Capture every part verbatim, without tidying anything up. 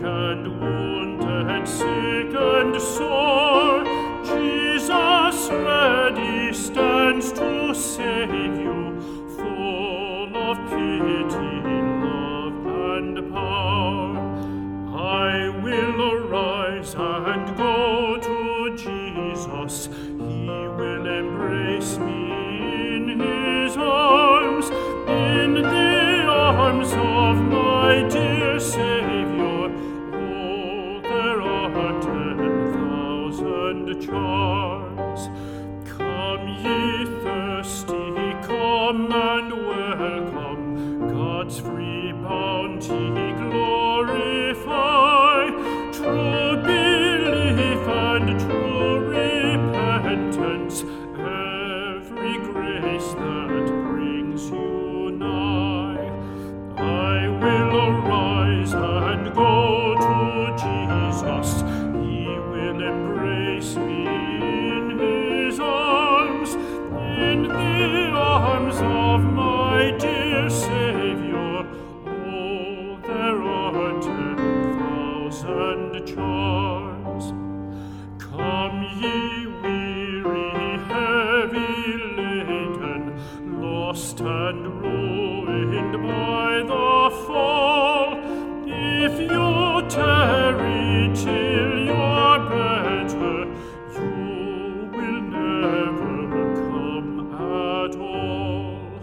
and wounded, sick and sore, Jesus ready stands to save you, full of pity, love, and power. I will arise and go to Jesus. He will embrace me in his arms, in the arms of my dear Savior. Oh, there are ten thousand charms. Come, ye thirsty, come and welcome God's free bounty, glorify true belief and true repentance, every grace that brings you nigh. I will arise and go to Jesus. He will embrace me in his arms, in the arms of my dear Savior. Oh, there are ten thousand charms. Come, ye weary, heavy laden, lost and ruined by the fall. If you tarry till you're better, you will never come at all.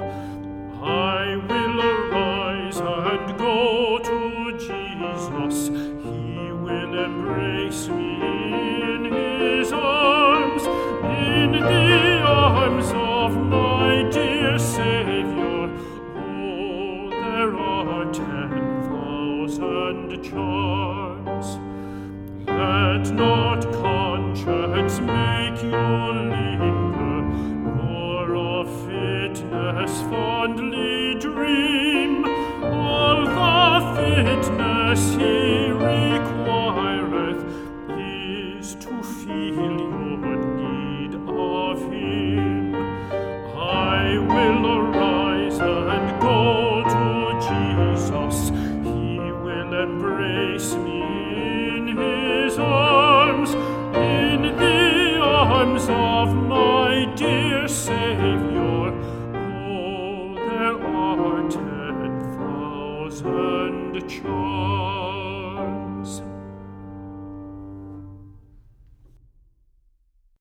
I will arise and go to Jesus. He will embrace me in his arms, in the arms of my dear Savior. Oh, there are ten thousand charms. Let not conscience make you linger, nor of fitness fondly dream. All the fitness he requireth is to feel your need of him. I will arise and go to Jesus. He will embrace me